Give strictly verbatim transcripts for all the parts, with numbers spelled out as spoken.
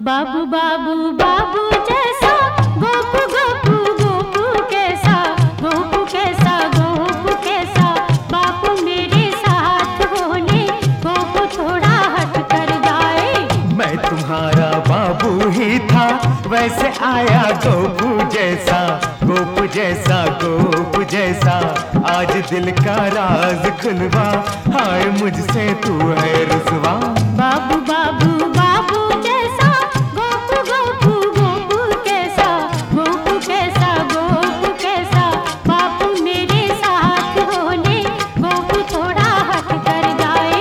बाबू बाबू बाबू जैसा गोपू गोपू गोपू कैसा गोपू कैसा गोपू कैसा बापू मेरे साथ होने गोपू थोड़ा हट कर जाए। मैं तुम्हारा बाबू ही था वैसे आया गोपू जैसा गोपू जैसा गोपू जैसा आज दिल का राज खुलवा हाय मुझसे तू है रुसवा। बाबू बाबू बाबू जैसा गोपू गोपू गोपू कैसा गोपू कैसा गोपू कैसा बापू मेरे साथ होने गोपू थोड़ा हट कर जाए।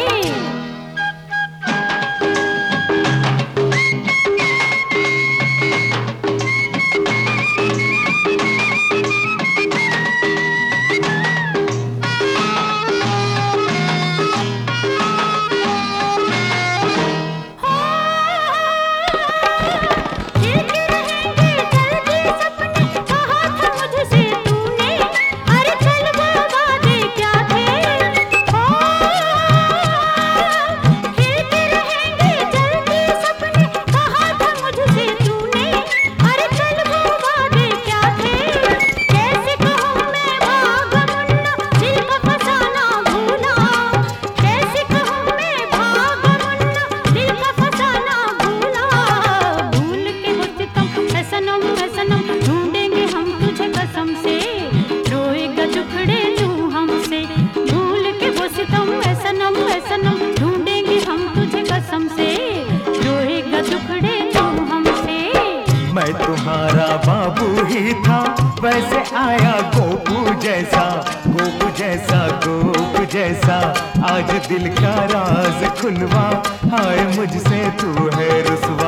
मैं तुम्हारा बाबू ही था वैसे आया गोपू जैसा गोपू जैसा गोपू जैसा आज दिल का राज खुलवा हाय मुझसे तू है रुसवा।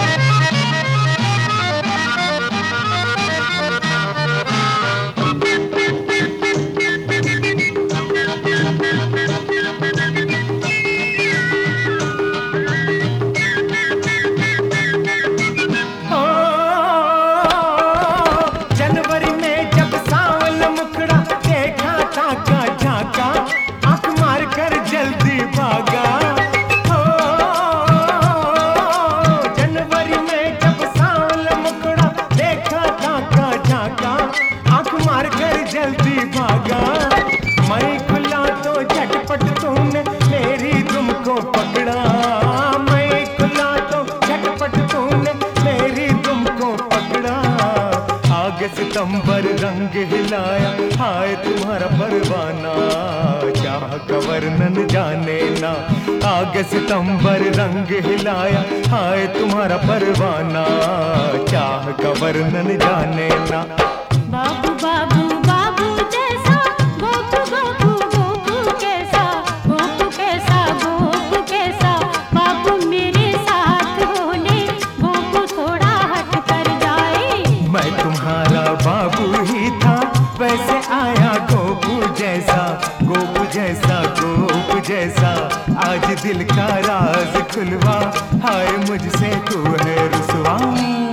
जल्दी भागा मैं खुला तो झटपट तूने मेरी दुम को पकड़ा मैं खुला तो झटपट तूने मेरी दुम को पकड़ा। आगे सितंबर रंग हिलाया हाय तुम्हारा परवाना चाह का वर्णन जाने ना। आगे सितंबर रंग हिलाया हाय तुम्हारा परवाना चाह का वर्णन जाने ना। बाबू बाबू बाबू जैसा गोपू गोपू गोपू कैसा गोपू कैसा गोपू कैसा बाबू मेरे साथ होने गोपू थोड़ा हट कर जाए। मैं तुम्हारा बाबू ही था वैसे आया गोपू जैसा गोपू जैसा गोपू जैसा आज दिल का राज खुलवा हाय मुझसे तू है रुसवा।